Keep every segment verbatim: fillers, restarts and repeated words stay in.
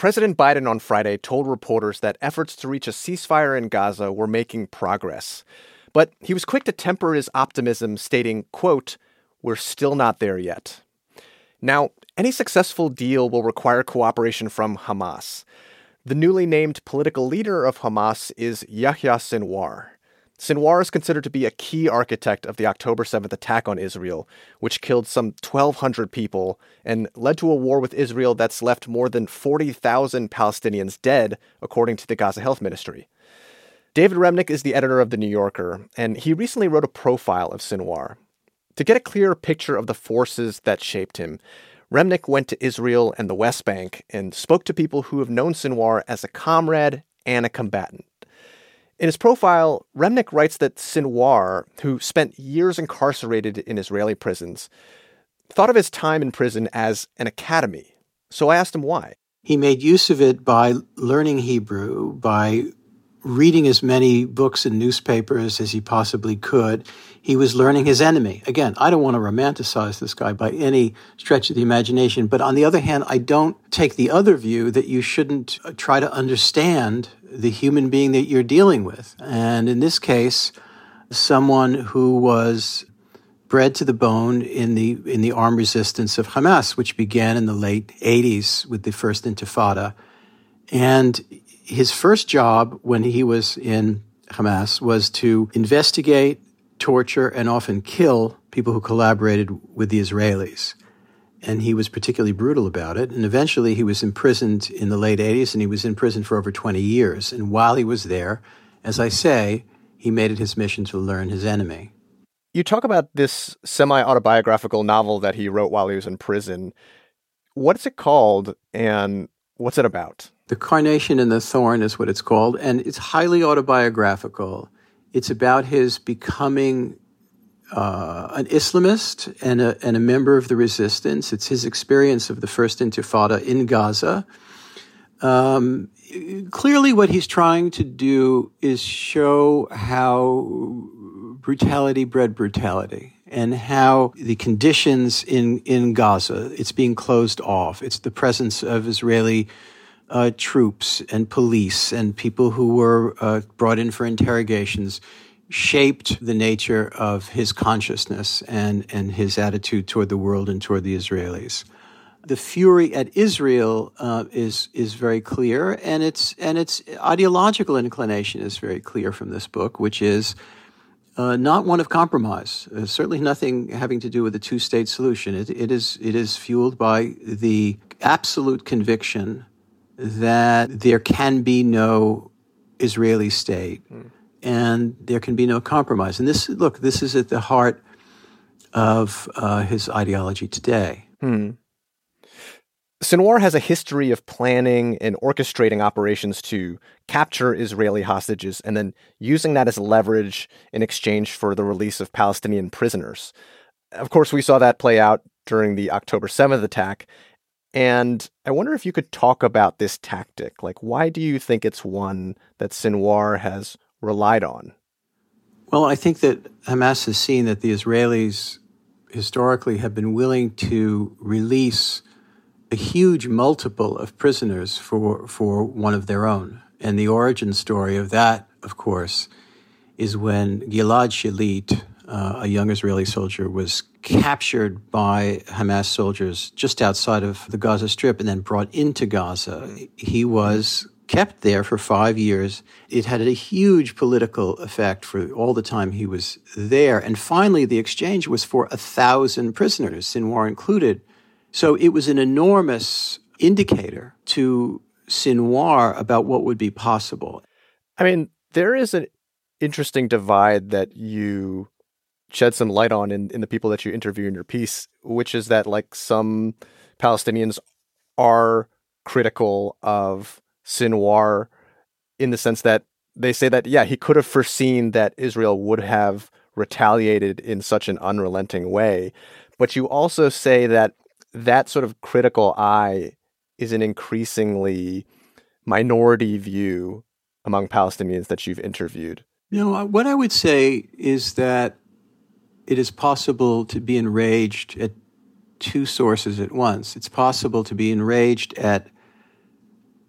President Biden on Friday told reporters that efforts to reach a ceasefire in Gaza were making progress. But he was quick to temper his optimism, stating, quote, "We're still not there yet." Now, any successful deal will require cooperation from Hamas. The newly named political leader of Hamas is Yahya Sinwar. Sinwar is considered to be a key architect of the October seventh attack on Israel, which killed some twelve hundred people and led to a war with Israel that's left more than forty thousand Palestinians dead, according to the Gaza Health Ministry. David Remnick is the editor of The New Yorker, and he recently wrote a profile of Sinwar. To get a clearer picture of the forces that shaped him, Remnick went to Israel and the West Bank and spoke to people who have known Sinwar as a comrade and a combatant. In his profile, Remnick writes that Sinwar, who spent years incarcerated in Israeli prisons, thought of his time in prison as an academy. So I asked him why. He made use of it by learning Hebrew, by reading as many books and newspapers as he possibly could. He was learning his enemy. Again, I don't want to romanticize this guy by any stretch of the imagination, but on the other hand, I don't take the other view that you shouldn't try to understand the human being that you're dealing with. And in this case, someone who was bred to the bone in the in the armed resistance of Hamas, which began in the late eighties with the first Intifada. And his first job when he was in Hamas was to investigate, torture, and often kill people who collaborated with the Israelis. And he was particularly brutal about it. And eventually he was imprisoned in the late eighties, and he was in prison for over twenty years. And while he was there, as I say, he made it his mission to learn his enemy. You talk about this semi-autobiographical novel that he wrote while he was in prison. What's it called, and what's it about? The Carnation and the Thorn is what it's called, and it's highly autobiographical. It's about his becoming uh, an Islamist and a, and a member of the resistance. It's his experience of the first Intifada in Gaza. Um, clearly what he's trying to do is show how brutality bred brutality and how the conditions in, in Gaza, it's being closed off. It's the presence of Israeli uh, troops and police and people who were uh, brought in for interrogations, shaped the nature of his consciousness and, and his attitude toward the world and toward the Israelis. The fury at Israel uh, is is very clear, and its and its ideological inclination is very clear from this book, which is uh, not one of compromise. Uh, certainly, nothing having to do with a two-state solution. It, it is it is fueled by the absolute conviction that there can be no Israeli state. Mm. And there can be no compromise. And this, look, this is at the heart of uh, his ideology today. Hmm. Sinwar has a history of planning and orchestrating operations to capture Israeli hostages and then using that as leverage in exchange for the release of Palestinian prisoners. Of course, we saw that play out during the October seventh attack. And I wonder if you could talk about this tactic. Like, why do you think it's one that Sinwar has relied on? Well, I think that Hamas has seen that the Israelis historically have been willing to release a huge multiple of prisoners for, for one of their own. And the origin story of that, of course, is when Gilad Shalit, uh, a young Israeli soldier, was captured by Hamas soldiers just outside of the Gaza Strip and then brought into Gaza. He was kept there for five years. It had a huge political effect for all the time he was there. And finally, the exchange was for a thousand prisoners, Sinwar included. So it was an enormous indicator to Sinwar about what would be possible. I mean, there is an interesting divide that you shed some light on in, in the people that you interview in your piece, which is that, like, some Palestinians are critical of Sinwar in the sense that they say that, yeah, he could have foreseen that Israel would have retaliated in such an unrelenting way. But you also say that that sort of critical eye is an increasingly minority view among Palestinians that you've interviewed. No, what I would say is that it is possible to be enraged at two sources at once. It's possible to be enraged at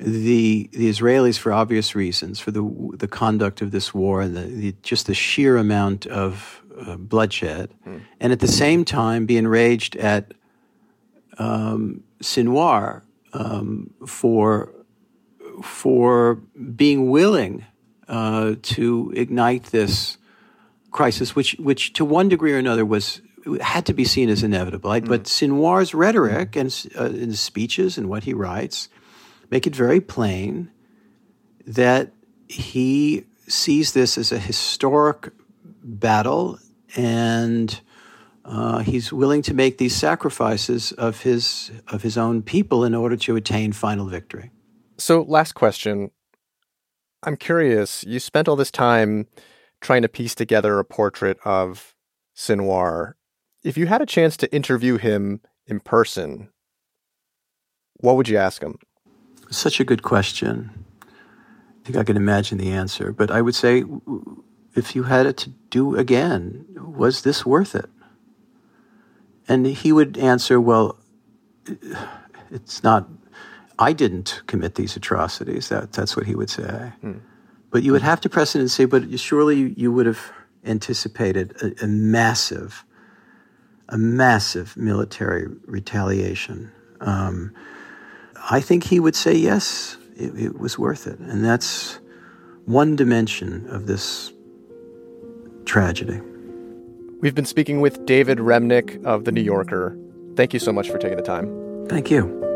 the the Israelis, for obvious reasons, for the the conduct of this war and the, the just the sheer amount of uh, bloodshed, mm. and at the same time be enraged at um, Sinwar um, for for being willing uh, to ignite this crisis, which which to one degree or another was had to be seen as inevitable. Right? Mm. But Sinwar's rhetoric and uh, in his speeches and what he writes make it very plain that he sees this as a historic battle, and uh, he's willing to make these sacrifices of his of his own people in order to attain final victory. So, last question. I'm curious, you spent all this time trying to piece together a portrait of Sinwar. If you had a chance to interview him in person, what would you ask him? Such a good question. I think I can imagine the answer. But I would say, if you had it to do again, was this worth it? And he would answer, well, it's not, I didn't commit these atrocities. That, that's what he would say. Hmm. But you would have to press it and say, but surely you would have anticipated a, a massive, a massive military retaliation. Um, I think he would say, yes, it, it was worth it. And that's one dimension of this tragedy. We've been speaking with David Remnick of The New Yorker. Thank you so much for taking the time. Thank you.